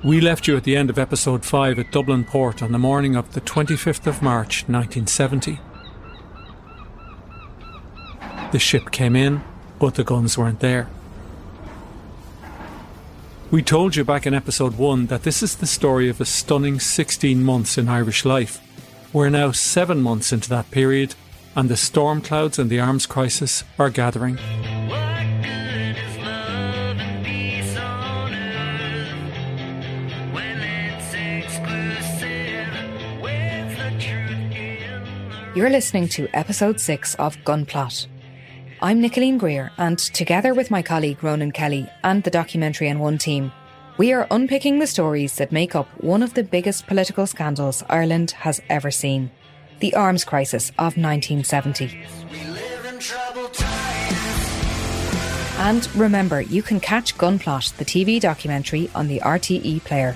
We left you at the end of episode 5 at Dublin Port on the morning of the 25th of March 1970. The ship came in, but the guns weren't there. We told you back in episode 1 that this is the story of a stunning 16 months in Irish life. We're now 7 months into that period, and the storm clouds and the arms crisis are gathering. You're listening to episode 6 of Gunplot. I'm Nicoline Greer, and together with my colleague Ronan Kelly and the Documentary N1 team, we are unpicking the stories that make up one of the biggest political scandals Ireland has ever seen, the arms crisis of 1970. And remember, you can catch Gunplot, the TV documentary, on the RTE player.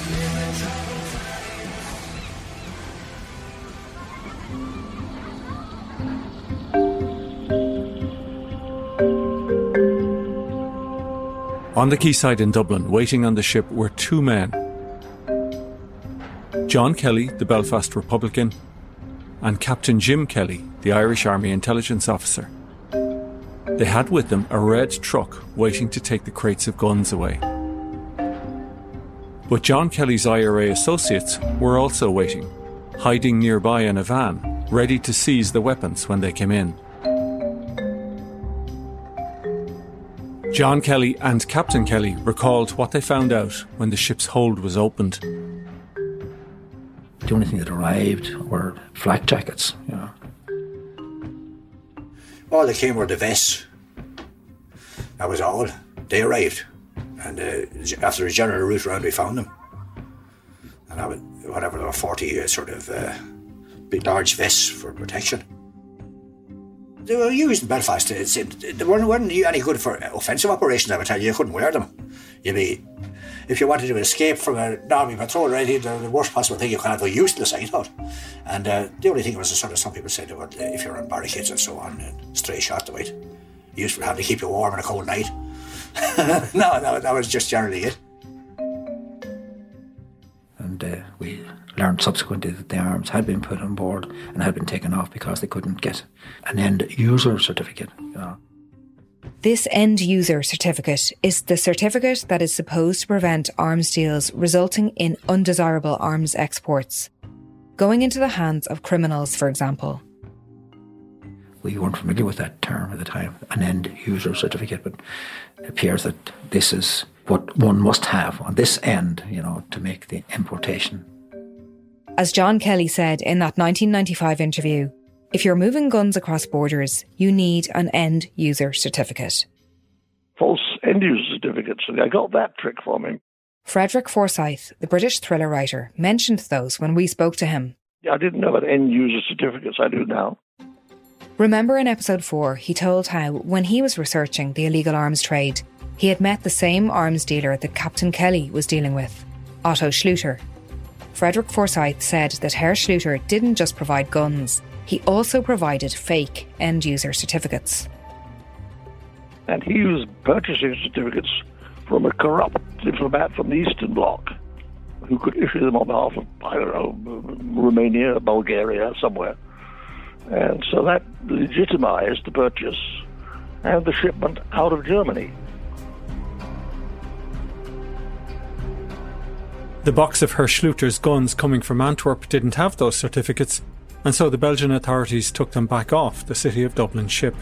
On the quayside in Dublin, waiting on the ship, were 2 men. John Kelly, the Belfast Republican, and Captain Jim Kelly, the Irish Army intelligence officer. They had with them a red truck waiting to take the crates of guns away. But John Kelly's IRA associates were also waiting, hiding nearby in a van, ready to seize the weapons when they came in. John Kelly and Captain Kelly recalled what they found out when the ship's hold was opened. The only thing that arrived were flak jackets, you know. All that came were the vests. That was all. They arrived. And after a general route round, we found them. And that was, whatever, there were 40 big, large vests for protection. They were used in Belfast. They weren't any good for offensive operations, I would tell you. You couldn't wear them. If you wanted to escape from an army patrol or anything, the worst possible thing you could have, were useless, I thought. And the only thing was, some people said, if you're on barricades and so on, and stray shot to it, useful to have to keep you warm on a cold night. No, that was just generally it. And we learned subsequently that the arms had been put on board and had been taken off because they couldn't get an end-user certificate. You know. This end-user certificate is the certificate that is supposed to prevent arms deals resulting in undesirable arms exports, going into the hands of criminals, for example. We weren't familiar with that term at the time, an end-user certificate, but it appears that this is what one must have on this end, to make the importation. As John Kelly said in that 1995 interview, if you're moving guns across borders, you need an end-user certificate. False end-user certificates, and I got that trick from him. Frederick Forsyth, the British thriller writer, mentioned those when we spoke to him. I didn't know about end-user certificates, I do now. Remember in episode 4, he told how, when he was researching the illegal arms trade, he had met the same arms dealer that Captain Kelly was dealing with, Otto Schluter. Frederick Forsyth said that Herr Schluter didn't just provide guns, he also provided fake end-user certificates. And he was purchasing certificates from a corrupt diplomat from the Eastern Bloc who could issue them on behalf of, Romania, Bulgaria, somewhere. And so that legitimised the purchase and the shipment out of Germany. The box of Herr Schluter's guns coming from Antwerp didn't have those certificates, and so the Belgian authorities took them back off the City of Dublin ship.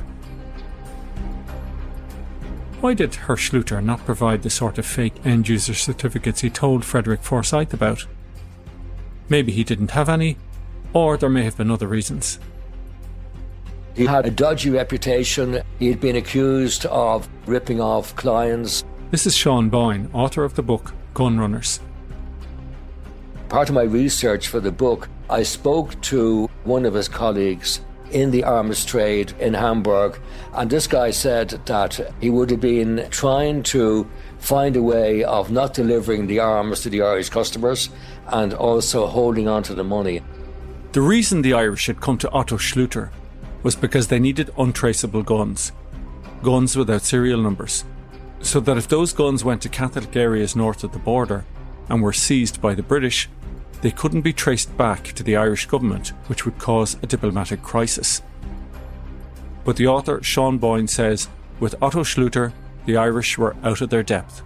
Why did Herr Schluter not provide the sort of fake end-user certificates he told Frederick Forsyth about? Maybe he didn't have any, or there may have been other reasons. He had a dodgy reputation. He had been accused of ripping off clients. This is Sean Boyne, author of the book Gun Runners. Part of my research for the book, I spoke to one of his colleagues in the arms trade in Hamburg, and this guy said that he would have been trying to find a way of not delivering the arms to the Irish customers and also holding on to the money. The reason the Irish had come to Otto Schluter was because they needed untraceable guns without serial numbers, so that if those guns went to Catholic areas north of the border and were seized by the British, they couldn't be traced back to the Irish government, which would cause a diplomatic crisis. But the author Sean Boyne says, with Otto Schluter, the Irish were out of their depth.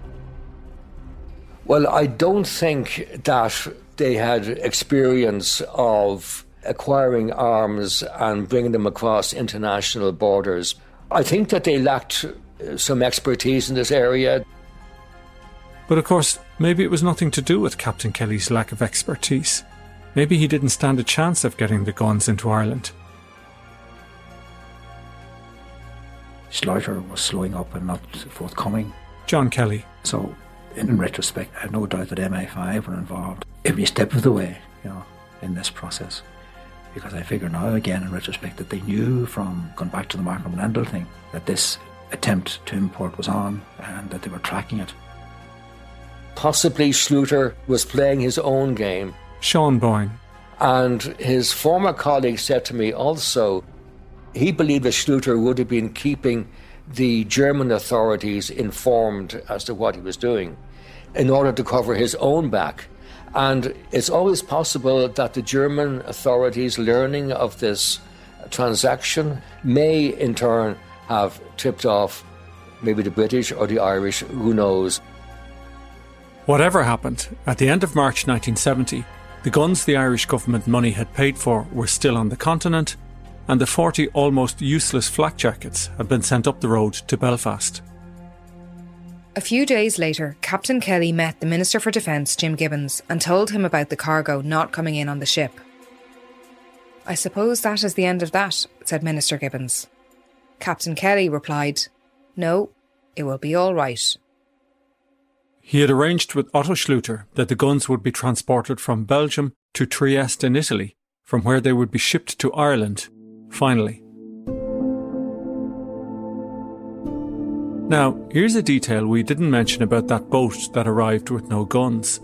Well, I don't think that they had experience of acquiring arms and bringing them across international borders. I think that they lacked some expertise in this area. But of course, maybe it was nothing to do with Captain Kelly's lack of expertise. Maybe he didn't stand a chance of getting the guns into Ireland. Schluter was slowing up and not forthcoming. John Kelly. So, in retrospect, I have no doubt that MI5 were involved every step of the way, in this process. Because I figure now, again, in retrospect, that they knew from going back to the Markham and Endell thing that this attempt to import was on and that they were tracking it. Possibly Schluter was playing his own game. Sean Boyne. And his former colleague said to me also, he believed that Schluter would have been keeping the German authorities informed as to what he was doing in order to cover his own back. And it's always possible that the German authorities, learning of this transaction, may in turn have tipped off maybe the British or the Irish, who knows. Whatever happened, at the end of March 1970, the guns the Irish government money had paid for were still on the continent, and the 40 almost useless flak jackets had been sent up the road to Belfast. A few days later, Captain Kelly met the Minister for Defence, Jim Gibbons, and told him about the cargo not coming in on the ship. "I suppose that is the end of that," said Minister Gibbons. Captain Kelly replied, "No, it will be all right." He had arranged with Otto Schluter that the guns would be transported from Belgium to Trieste in Italy, from where they would be shipped to Ireland, finally. Now, here's a detail we didn't mention about that boat that arrived with no guns.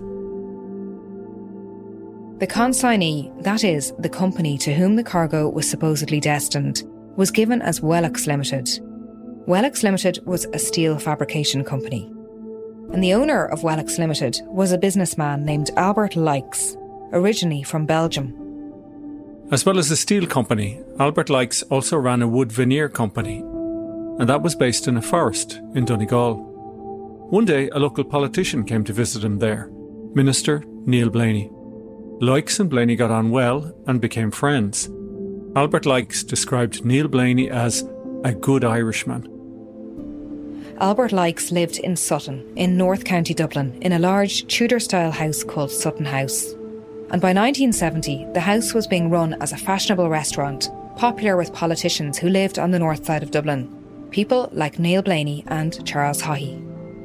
The consignee, that is, the company to whom the cargo was supposedly destined, was given as Wellocks Limited. Wellocks Limited was a steel fabrication company. And the owner of Wellocks Limited was a businessman named Albert Lykes, originally from Belgium. As well as a steel company, Albert Lykes also ran a wood veneer company, and that was based in a forest in Donegal. One day, a local politician came to visit him there, Minister Neil Blaney. Lykes and Blaney got on well and became friends. Albert Lykes described Neil Blaney as a good Irishman. Albert Lykes lived in Sutton, in North County Dublin, in a large Tudor-style house called Sutton House. And by 1970, the house was being run as a fashionable restaurant, popular with politicians who lived on the north side of Dublin. People like Neil Blaney and Charles Haughey.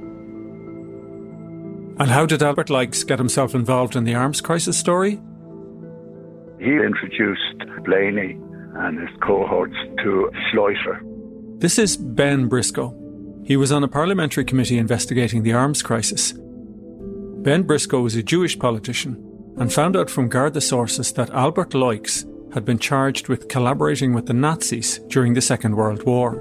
And how did Albert Lykes get himself involved in the arms crisis story? He introduced Blaney and his cohorts to Schluter. This is Ben Briscoe. He was on a parliamentary committee investigating the arms crisis. Ben Briscoe was a Jewish politician and found out from Garda sources that Albert Lykes had been charged with collaborating with the Nazis during the Second World War.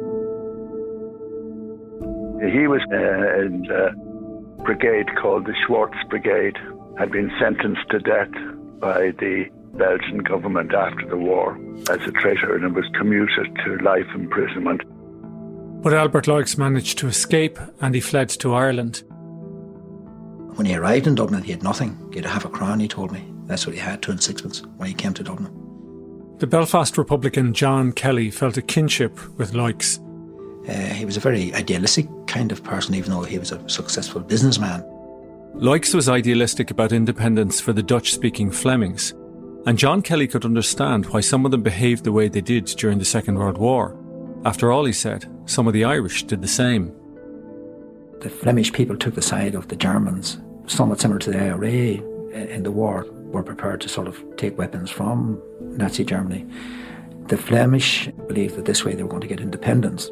He was in a brigade called the Schwartz Brigade, had been sentenced to death by the Belgian government after the war as a traitor, and was commuted to life imprisonment. But Albert Lykes managed to escape and he fled to Ireland. When he arrived in Dublin, he had nothing. He had half a crown, he told me. That's what he had, 2 and 6pence, when he came to Dublin. The Belfast Republican John Kelly felt a kinship with Lykes. He was a very idealistic kind of person, even though he was a successful businessman. Lykes was idealistic about independence for the Dutch-speaking Flemings, and John Kelly could understand why some of them behaved the way they did during the Second World War. After all, he said, some of the Irish did the same. The Flemish people took the side of the Germans, somewhat similar to the IRA in the war, were prepared to sort of take weapons from Nazi Germany. The Flemish believed that this way they were going to get independence.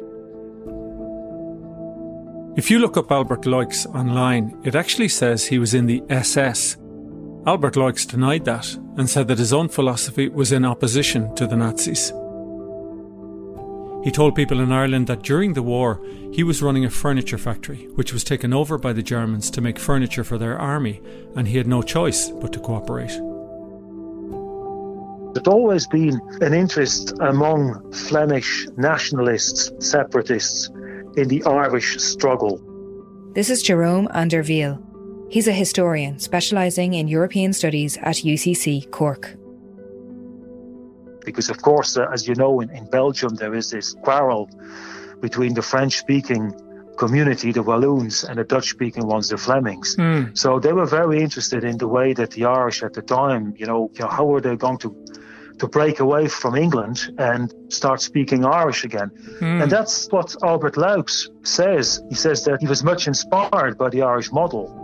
If you look up Albert Lykes online, it actually says he was in the SS. Albert Lykes denied that and said that his own philosophy was in opposition to the Nazis. He told people in Ireland that during the war he was running a furniture factory which was taken over by the Germans to make furniture for their army, and he had no choice but to cooperate. There's always been an interest among Flemish nationalists, separatists, in the Irish struggle. This is Jerome Anderville. He's a historian specialising in European studies at UCC Cork. Because, of course, as you know, in Belgium there is this quarrel between the French-speaking community, the Walloons, and the Dutch-speaking ones, the Flemings. So they were very interested in the way that the Irish at the time, how were they going to break away from England and start speaking Irish again. And that's what Albert Laux says. He says that he was much inspired by the Irish model.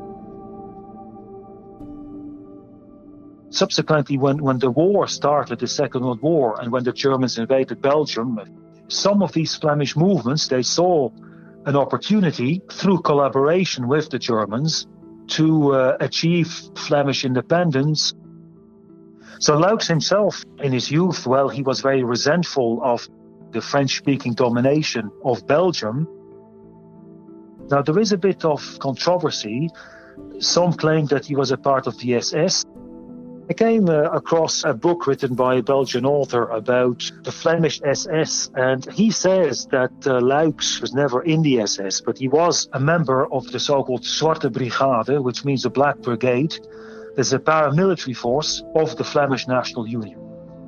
Subsequently, when the war started, the Second World War, and when the Germans invaded Belgium, some of these Flemish movements, they saw an opportunity through collaboration with the Germans to achieve Flemish independence. So Laux himself, in his youth, he was very resentful of the French-speaking domination of Belgium. Now, there is a bit of controversy. Some claim that he was a part of the SS. I came across a book written by a Belgian author about the Flemish SS, and he says that Laux was never in the SS, but he was a member of the so-called Zwarte Brigade, which means the Black Brigade. There's a paramilitary force of the Flemish National Union.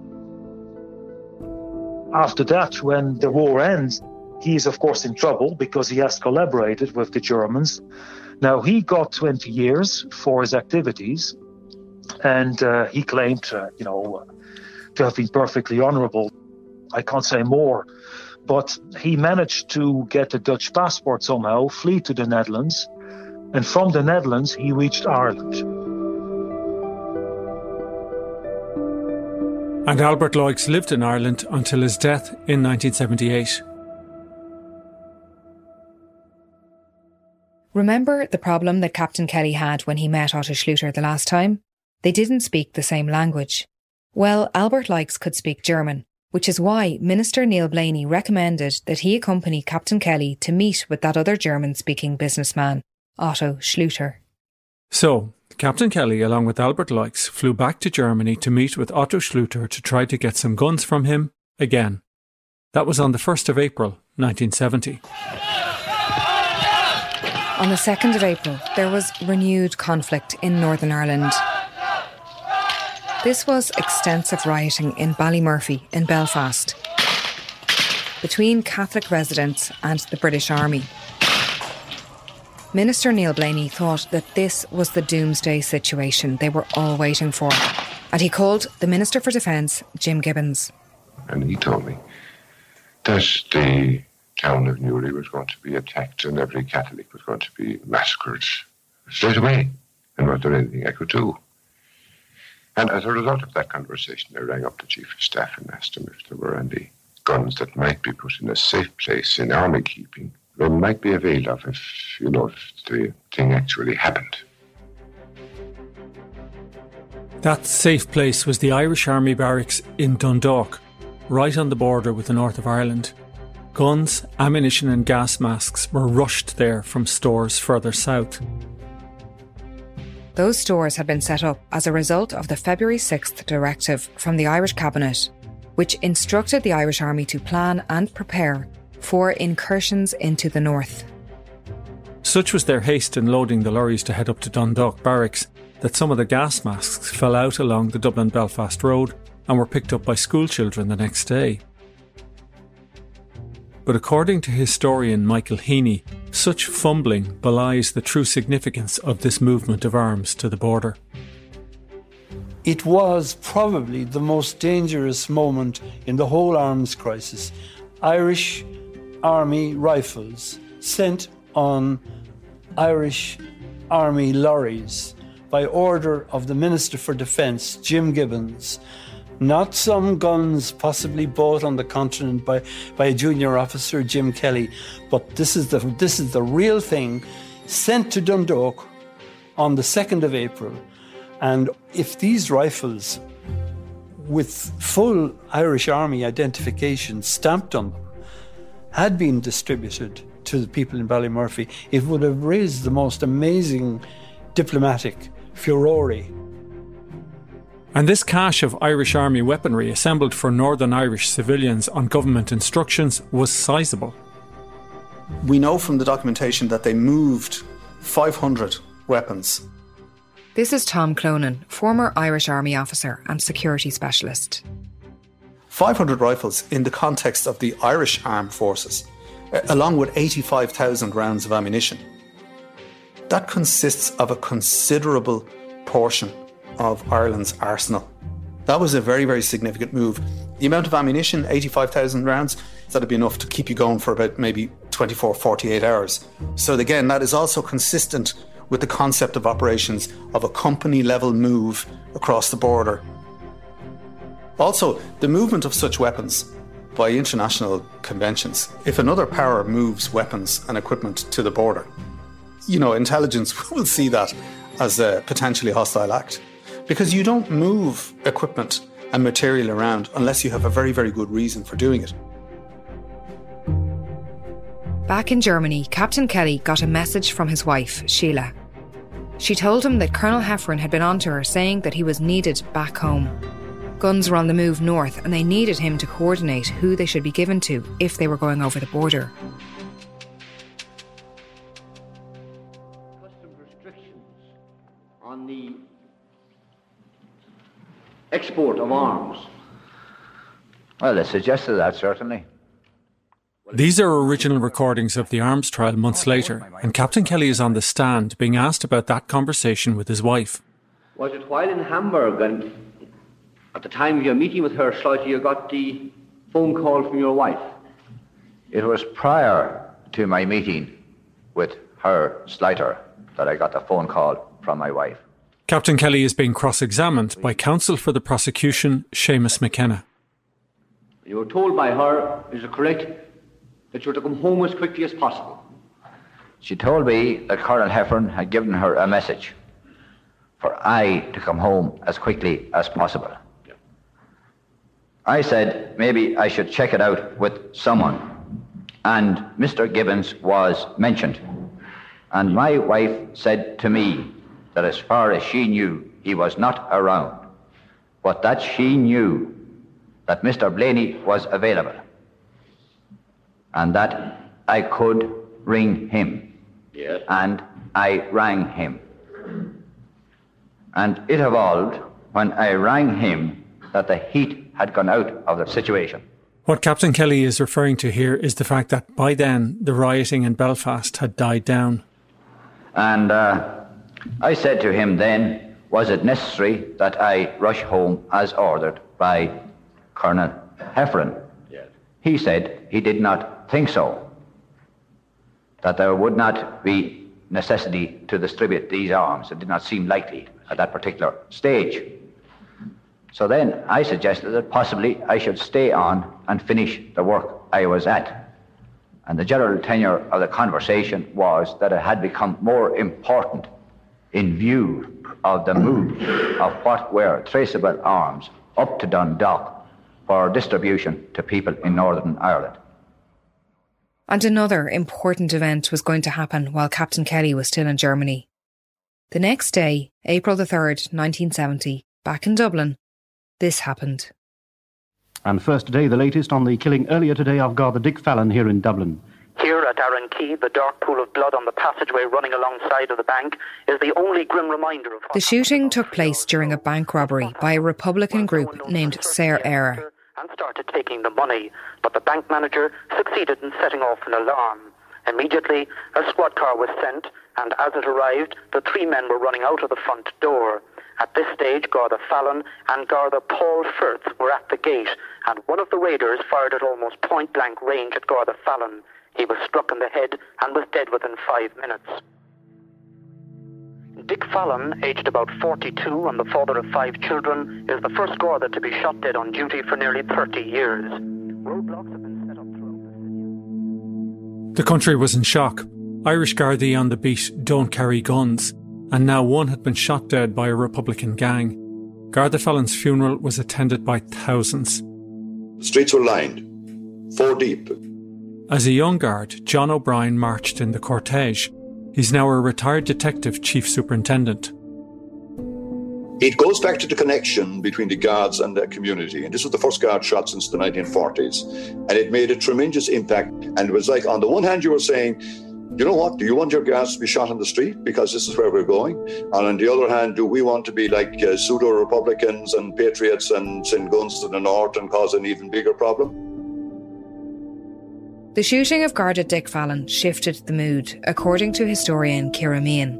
After that, when the war ends, he is of course in trouble because he has collaborated with the Germans. Now, he got 20 years for his activities, and he claimed to have been perfectly honourable. I can't say more, but he managed to get a Dutch passport somehow, flee to the Netherlands, and from the Netherlands he reached Ireland. And Albert Laux lived in Ireland until his death in 1978. Remember the problem that Captain Kelly had when he met Otto Schluter the last time? They didn't speak the same language. Well, Albert Laux could speak German, which is why Minister Neil Blaney recommended that he accompany Captain Kelly to meet with that other German-speaking businessman, Otto Schluter. So, Captain Kelly, along with Albert Laux, flew back to Germany to meet with Otto Schluter to try to get some guns from him again. That was on the 1st of April, 1970. On the 2nd of April, there was renewed conflict in Northern Ireland. This was extensive rioting in Ballymurphy in Belfast between Catholic residents and the British Army. Minister Neil Blaney thought that this was the doomsday situation they were all waiting for, and he called the Minister for Defence, Jim Gibbons. And he told me that the town of Newry was going to be attacked and every Catholic was going to be massacred straight away, and was there anything I could do? And as a result of that conversation, I rang up the Chief of Staff and asked him if there were any guns that might be put in a safe place in army keeping that might be availed of if the thing actually happened. That safe place was the Irish Army barracks in Dundalk, right on the border with the north of Ireland. Guns, ammunition and gas masks were rushed there from stores further south. Those stores had been set up as a result of the February 6th directive from the Irish Cabinet, which instructed the Irish Army to plan and prepare for incursions into the north. Such was their haste in loading the lorries to head up to Dundalk Barracks that some of the gas masks fell out along the Dublin-Belfast road and were picked up by school children the next day. But according to historian Michael Heaney, such fumbling belies the true significance of this movement of arms to the border. It was probably the most dangerous moment in the whole arms crisis. Irish Army rifles sent on Irish Army lorries by order of the Minister for Defence, Jim Gibbons. Not some guns possibly bought on the continent by a junior officer, Jim Kelly, but this is the real thing, sent to Dundalk on the 2nd of April. And if these rifles with full Irish Army identification stamped on them had been distributed to the people in Ballymurphy, it would have raised the most amazing diplomatic furore. And this cache of Irish Army weaponry assembled for Northern Irish civilians on government instructions was sizable. We know from the documentation that they moved 500 weapons. This is Tom Clonan, former Irish Army officer and security specialist. 500 rifles in the context of the Irish Armed Forces, along with 85,000 rounds of ammunition. That consists of a considerable portion of Ireland's arsenal. That was a very, very significant move. The amount of ammunition, 85,000 rounds, that'd be enough to keep you going for about maybe 24, 48 hours. So again, that is also consistent with the concept of operations of a company-level move across the border. Also, the movement of such weapons by international conventions. If another power moves weapons and equipment to the border, intelligence will see that as a potentially hostile act. Because you don't move equipment and material around unless you have a very, very good reason for doing it. Back in Germany, Captain Kelly got a message from his wife, Sheila. She told him that Colonel Heffernan had been on to her saying that he was needed back home. Guns were on the move north and they needed him to coordinate who they should be given to if they were going over the border. Customs restrictions on the export of arms. Well, they suggested that, certainly. These are original recordings of the arms trial months later, and Captain Kelly is on the stand being asked about that conversation with his wife. Was it while in Hamburg and at the time of your meeting with her slightly you got the phone call from your wife? It was prior to my meeting with her Slater that I got the phone call from my wife. Captain Kelly is being cross-examined by counsel for the prosecution, Seamus McKenna. You were told by her, is it correct, that you were to come home as quickly as possible? She told me that Colonel Heffernan had given her a message for I to come home as quickly as possible. Yeah. I said maybe I should check it out with someone, and Mr. Gibbons was mentioned. And my wife said to me that as far as she knew, he was not around, but that she knew that Mr. Blaney was available and that I could ring him. Yes. And I rang him. And it evolved when I rang him that the heat had gone out of the situation. What Captain Kelly is referring to here is the fact that by then the rioting in Belfast had died down. And I said to him then, was it necessary that I rush home as ordered by Colonel Heffernan? Yes. He said he did not think so, that there would not be necessity to distribute these arms. It did not seem likely at that particular stage. So then I suggested that possibly I should stay on and finish the work I was at. And the general tenor of the conversation was that it had become more important in view of the move of what were traceable arms up to Dundalk for distribution to people in Northern Ireland. And another important event was going to happen while Captain Kelly was still in Germany. The next day, April the 3rd, 1970, back in Dublin, this happened. And first today, the latest on the killing earlier today of Garda Dick Fallon here in Dublin. Here at Arran Quay, the dark pool of blood on the passageway running alongside of the bank is the only grim reminder of... The shooting took place during a bank robbery by a Republican group named Saor Éire. And started taking the money, but the bank manager succeeded in setting off an alarm. Immediately, a squad car was sent, and as it arrived, the three men were running out of the front door. At this stage, Garda Fallon and Garda Paul Firth were at the gate, and one of the raiders fired at almost point-blank range at Garda Fallon. He was struck in the head and was dead within 5 minutes. Dick Fallon, aged about 42 and the father of 5 children, is the first Garda to be shot dead on duty for nearly 30 years. Roadblocks have been set up throughout the city. The country was in shock. Irish Gardaí on the beat don't carry guns, and now one had been shot dead by a Republican gang. Garda Fallon's funeral was attended by thousands. The streets were lined, 4 deep. As a young guard, John O'Brien marched in the cortege. He's now a retired detective chief superintendent. It goes back to the connection between the guards and their community. And this was the first guard shot since the 1940s. And it made a tremendous impact. And it was like, on the one hand, you were saying, you know what, do you want your guards to be shot on the street? Because this is where we're going. And on the other hand, do we want to be like pseudo-Republicans and patriots and send guns to the north and cause an even bigger problem? The shooting of Garda Dick Fallon shifted the mood, according to historian Ciara Meehan.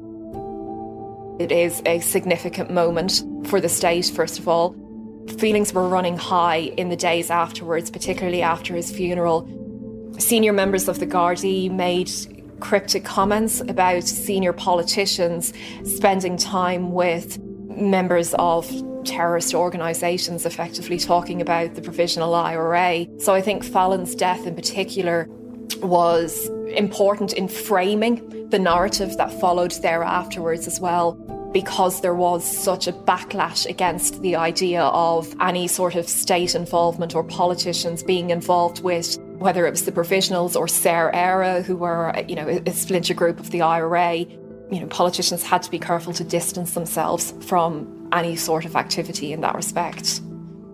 It is a significant moment for the state, first of all. Feelings were running high in the days afterwards, particularly after his funeral. Senior members of the Gardaí made cryptic comments about senior politicians spending time with members of terrorist organisations, effectively talking about the Provisional IRA. So I think Fallon's death in particular was important in framing the narrative that followed there afterwards as well, because there was such a backlash against the idea of any sort of state involvement or politicians being involved with, whether it was the Provisionals or Ser Era, who were, a splinter group of the IRA. Politicians had to be careful to distance themselves from any sort of activity in that respect.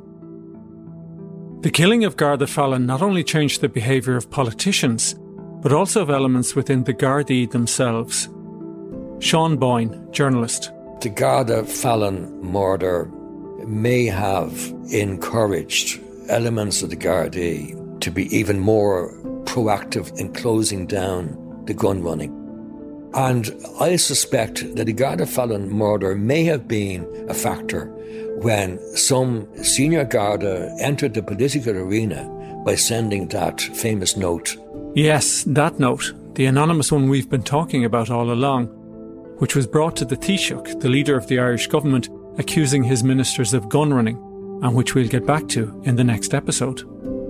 The killing of Garda Fallon not only changed the behaviour of politicians, but also of elements within the Gardaí themselves. Sean Boyne, journalist. The Garda Fallon murder may have encouraged elements of the Gardaí to be even more proactive in closing down the gun running. And I suspect that the Garda Fallon murder may have been a factor when some senior Garda entered the political arena by sending that famous note. Yes, that note, the anonymous one we've been talking about all along, which was brought to the Taoiseach, the leader of the Irish government, accusing his ministers of gun running, and which we'll get back to in the next episode.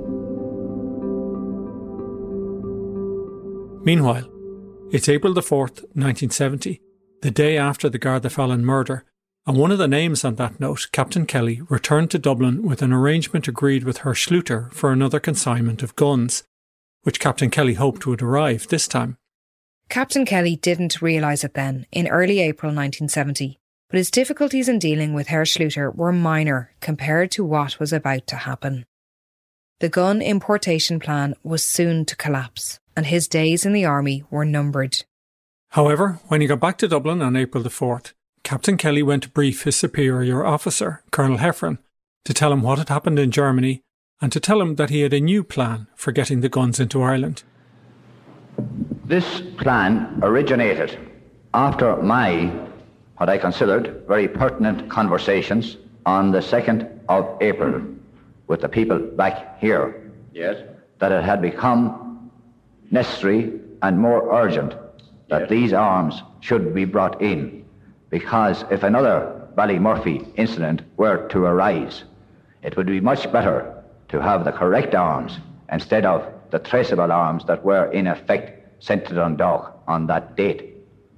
Meanwhile, it's April the 4th, 1970, the day after the Garda Fallon murder, and one of the names on that note, Captain Kelly, returned to Dublin with an arrangement agreed with Herr Schluter for another consignment of guns, which Captain Kelly hoped would arrive this time. Captain Kelly didn't realise it then, in early April 1970, but his difficulties in dealing with Herr Schluter were minor compared to what was about to happen. The gun importation plan was soon to collapse, and his days in the army were numbered. However, when he got back to Dublin on April the 4th, Captain Kelly went to brief his superior officer, Colonel Heffron, to tell him what had happened in Germany and to tell him that he had a new plan for getting the guns into Ireland. This plan originated after what I considered very pertinent conversations on the 2nd of April with the people back here. Yes. That it had become necessary and more urgent that these arms should be brought in, because if another Ballymurphy incident were to arise, it would be much better to have the correct arms instead of the traceable arms that were in effect sent to Dundalk on that date.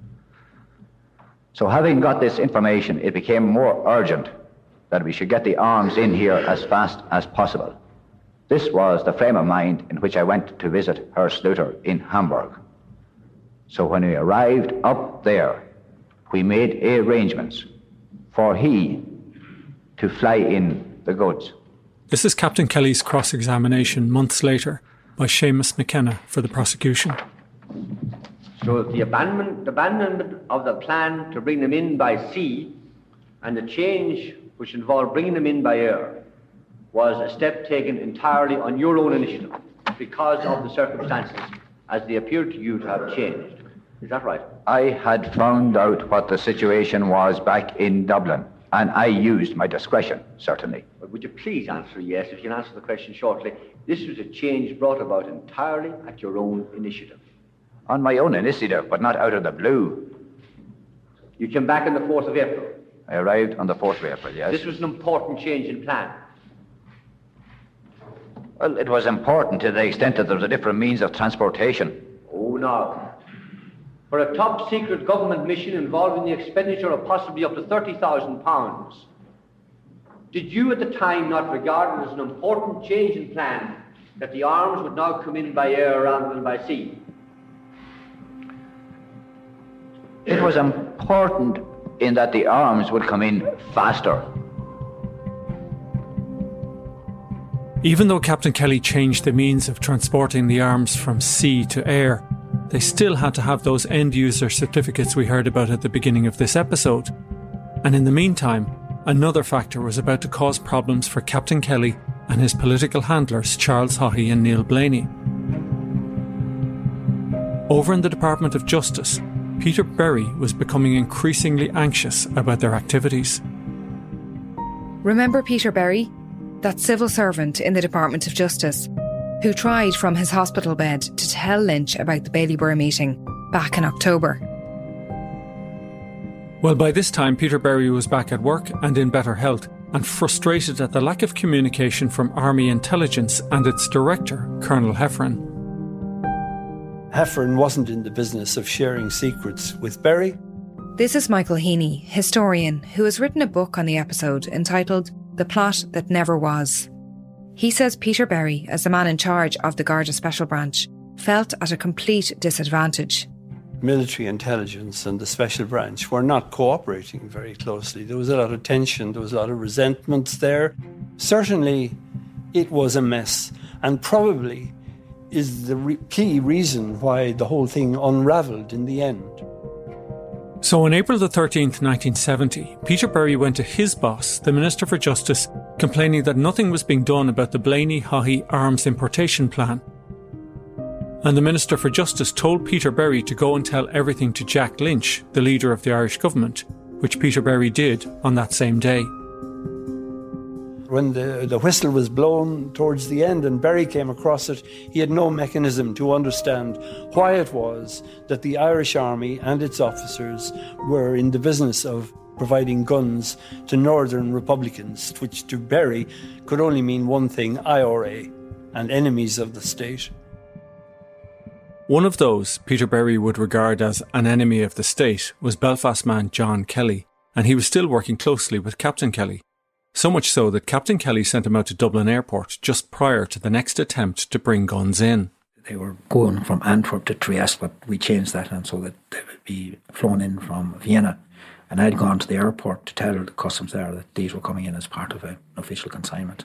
So having got this information, it became more urgent that we should get the arms in here as fast as possible. This was the frame of mind in which I went to visit Herr Schluter in Hamburg. So when we arrived up there, we made arrangements for he to fly in the goods. This is Captain Kelly's cross-examination months later by Seamus McKenna for the prosecution. So the abandonment of the plan to bring them in by sea and the change which involved bringing them in by air was a step taken entirely on your own initiative because of the circumstances as they appeared to you to have changed. Is that right? I had found out what the situation was back in Dublin, and I used my discretion, certainly. But would you please answer yes, if you can answer the question shortly. This was a change brought about entirely at your own initiative. On my own initiative, but not out of the blue. You came back on the 4th of April? I arrived on the 4th of April, yes. This was an important change in plan. Well, it was important to the extent that there was a different means of transportation. Oh, no. For a top-secret government mission involving the expenditure of possibly up to £30,000, did you at the time not regard it as an important change in plan that the arms would now come in by air rather than by sea? It was important in that the arms would come in faster. Even though Captain Kelly changed the means of transporting the arms from sea to air, they still had to have those end-user certificates we heard about at the beginning of this episode. And in the meantime, another factor was about to cause problems for Captain Kelly and his political handlers Charles Haughey and Neil Blaney. Over in the Department of Justice, Peter Berry was becoming increasingly anxious about their activities. Remember Peter Berry? That civil servant in the Department of Justice who tried from his hospital bed to tell Lynch about the Baileyborough meeting back in October. Well, by this time Peter Berry was back at work and in better health, and frustrated at the lack of communication from Army Intelligence and its director, Colonel Heffron. Heffron wasn't in the business of sharing secrets with Berry. This is Michael Heaney, historian, who has written a book on the episode entitled The Plot That Never Was. He says Peter Berry, as the man in charge of the Garda Special Branch, felt at a complete disadvantage. Military intelligence and the Special Branch were not cooperating very closely. There was a lot of tension, there was a lot of resentments there. Certainly, it was a mess, and probably is the key reason why the whole thing unravelled in the end. So on April the 13th, 1970, Peter Berry went to his boss, the Minister for Justice, complaining that nothing was being done about the Blaney-Haughey arms importation plan. And the Minister for Justice told Peter Berry to go and tell everything to Jack Lynch, the leader of the Irish government, which Peter Berry did on that same day. When the whistle was blown towards the end and Berry came across it, he had no mechanism to understand why it was that the Irish Army and its officers were in the business of providing guns to Northern Republicans, which to Berry could only mean one thing: IRA, and enemies of the state. One of those Peter Berry would regard as an enemy of the state was Belfast man John Kelly, and he was still working closely with Captain Kelly. So much so that Captain Kelly sent him out to Dublin Airport just prior to the next attempt to bring guns in. They were going from Antwerp to Trieste, but we changed that and so that they would be flown in from Vienna. And I'd gone to the airport to tell the customs there that these were coming in as part of an official consignment.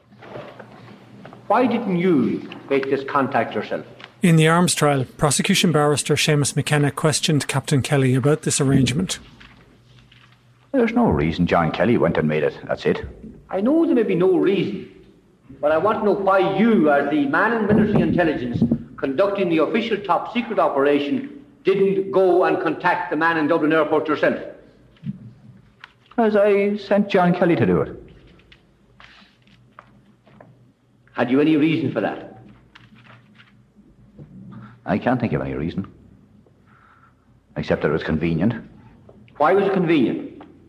Why didn't you make this contact yourself? In the arms trial, prosecution barrister Seamus McKenna questioned Captain Kelly about this arrangement. There's no reason John Kelly went and made it, that's it. I know there may be no reason, but I want to know why you, as the man in military intelligence conducting the official top secret operation, didn't go and contact the man in Dublin Airport yourself. Because I sent John Kelly to do it. Had you any reason for that? I can't think of any reason. Except that it was convenient. Why was it convenient?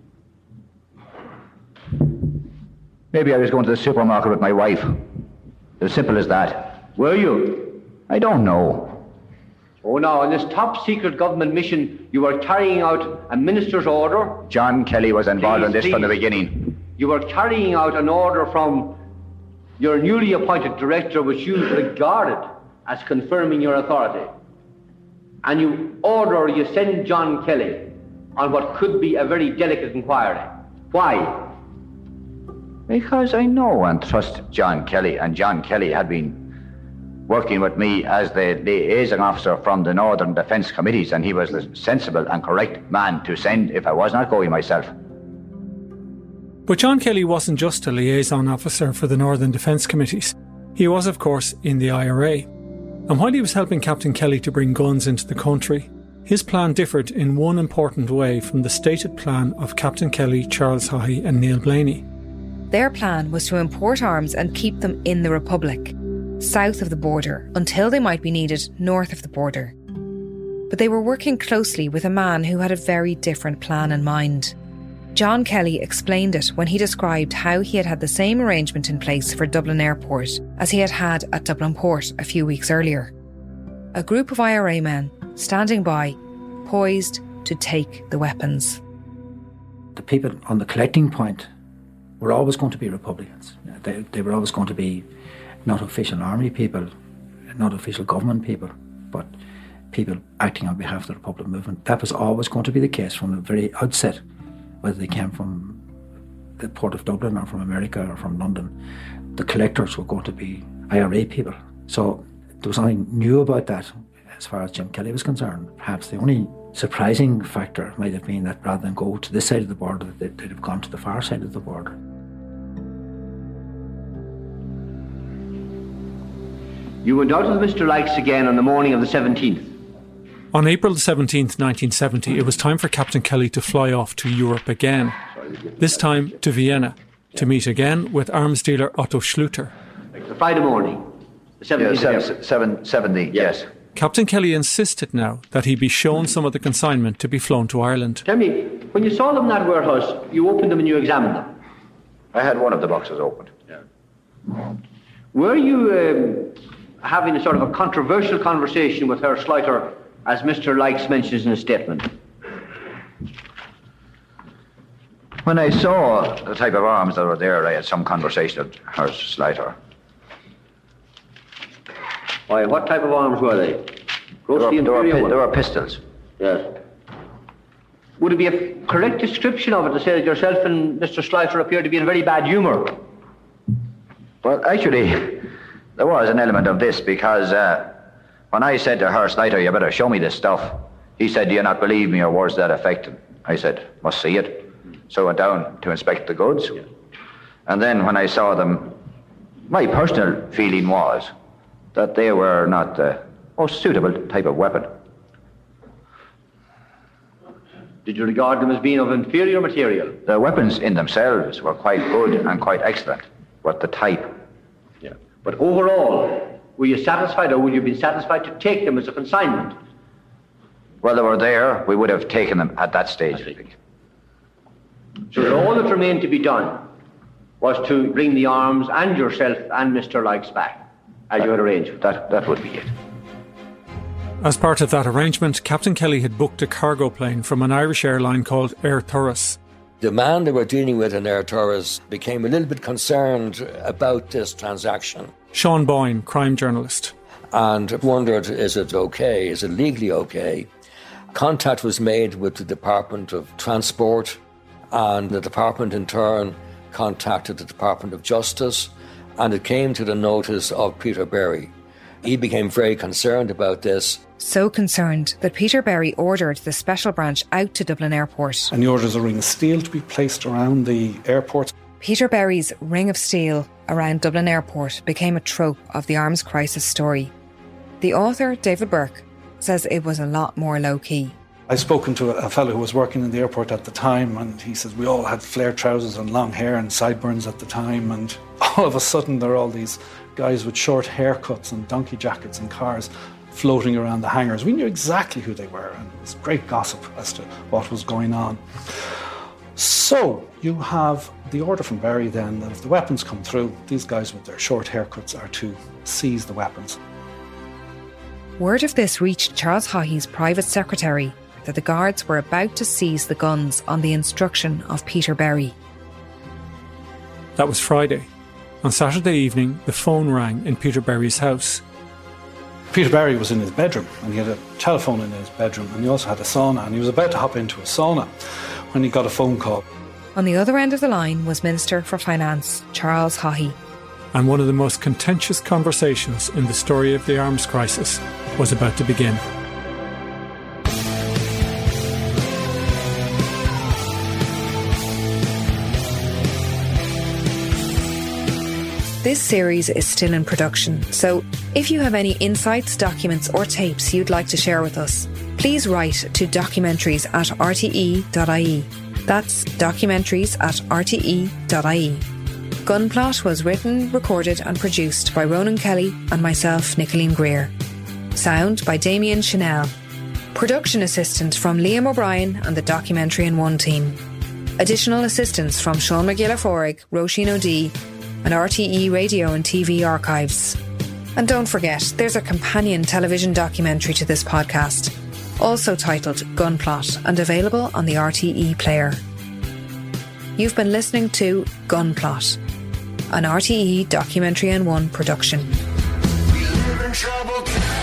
Maybe I was going to the supermarket with my wife. As simple as that. Were you? I don't know. Oh no, in this top secret government mission, you were carrying out a minister's order. John Kelly was involved in this from the beginning. You were carrying out an order from your newly appointed director, which you regarded as confirming your authority. And you send John Kelly on what could be a very delicate inquiry. Why? Because I know and trust John Kelly, and John Kelly had been working with me as the liaison officer from the Northern Defence Committees, and he was the sensible and correct man to send if I was not going myself. But John Kelly wasn't just a liaison officer for the Northern Defence Committees. He was, of course, in the IRA. And while he was helping Captain Kelly to bring guns into the country, his plan differed in one important way from the stated plan of Captain Kelly, Charles Haughey and Neil Blaney. Their plan was to import arms and keep them in the Republic, south of the border, until they might be needed north of the border. But they were working closely with a man who had a very different plan in mind. John Kelly explained it when he described how he had had the same arrangement in place for Dublin Airport as he had had at Dublin Port a few weeks earlier. A group of IRA men standing by, poised to take the weapons. The people on the collecting point were always going to be Republicans. They were always going to be not official army people, not official government people, but people acting on behalf of the Republican movement. That was always going to be the case from the very outset, whether they came from the Port of Dublin or from America or from London. The collectors were going to be IRA people. So there was nothing new about that as far as Jim Kelly was concerned. Perhaps the only surprising factor might have been that rather than go to this side of the border, they'd have gone to the far side of the border. You went out with Mr. Lykes again on the morning of the 17th. On April 17th, 1970, it was time for Captain Kelly to fly off to Europe again, this time to Vienna, to meet again with arms dealer Otto Schluter. The Friday morning, the 17th. 770, yes. Captain Kelly insisted now that he be shown some of the consignment to be flown to Ireland. Tell me, when you saw them in that warehouse, you opened them and you examined them? I had one of the boxes opened. Yeah. Were you having a sort of a controversial conversation with Herr Schleiter, as Mr. Lykes mentions in his statement? When I saw the type of arms that were there, I had some conversation with Herr Schleiter. Why, what type of arms were they? There were pistols. Yes. Would it be a correct description of it to say that yourself and Mr. Schleiter appeared to be in very bad humour? Well, actually, there was an element of this because when I said to Herr Schleiter, you better show me this stuff, he said, do you not believe me, or words to that effect? I said, must see it. So I went down to inspect the goods. Yeah. And then when I saw them, my personal feeling was that they were not the most suitable type of weapon. Did you regard them as being of inferior material? The weapons in themselves were quite good and quite excellent, but the type. Yeah. But overall, were you satisfied, or would you have been satisfied to take them as a consignment? Well, they were there. We would have taken them at that stage, I think. So all that remained to be done was to bring the arms and yourself and Mr. Lykes back, as you had arranged. That would be it. As part of that arrangement, Captain Kelly had booked a cargo plane from an Irish airline called Air Thurles. The man they were dealing with in Air Thurles became a little bit concerned about this transaction. Sean Boyne, crime journalist. And wondered, is it okay? Is it legally okay? Contact was made with the Department of Transport, and the department in turn contacted the Department of Justice, and it came to the notice of Peter Berry. He became very concerned about this. So concerned that Peter Berry ordered the special branch out to Dublin Airport. And he orders a ring of steel to be placed around the airport. Peter Berry's ring of steel around Dublin Airport became a trope of the arms crisis story. The author, David Burke, says it was a lot more low-key. I've spoken to a fellow who was working in the airport at the time, and he says we all had flared trousers and long hair and sideburns at the time, and all of a sudden there are all these guys with short haircuts and donkey jackets and cars floating around the hangars. We knew exactly who they were, and it was great gossip as to what was going on. So you have the order from Berry then that if the weapons come through, these guys with their short haircuts are to seize the weapons. Word of this reached Charles Haughey's private secretary, that the guards were about to seize the guns on the instruction of Peter Berry. That was Friday. On Saturday evening, the phone rang in Peter Berry's house. Peter Berry was in his bedroom, and he had a telephone in his bedroom, and he also had a sauna, and he was about to hop into a sauna when he got a phone call. On the other end of the line was Minister for Finance, Charles Haughey. And one of the most contentious conversations in the story of the arms crisis was about to begin. This series is still in production, so if you have any insights, documents or tapes you'd like to share with us, please write to documentaries@rte.ie. That's documentaries@rte.ie. Gunplot was written, recorded and produced by Ronan Kelly and myself, Nicoline Greer. Sound by Damien Chanel. Production assistant from Liam O'Brien and the Documentary in One team. Additional assistance from Sean McGilliforig, Roisin O'Dea and RTE Radio and TV archives. And don't forget, there's a companion television documentary to this podcast, also titled Gunplot and available on the RTE player. You've been listening to Gunplot, an RTE Documentary N1 production. We live in troubled times.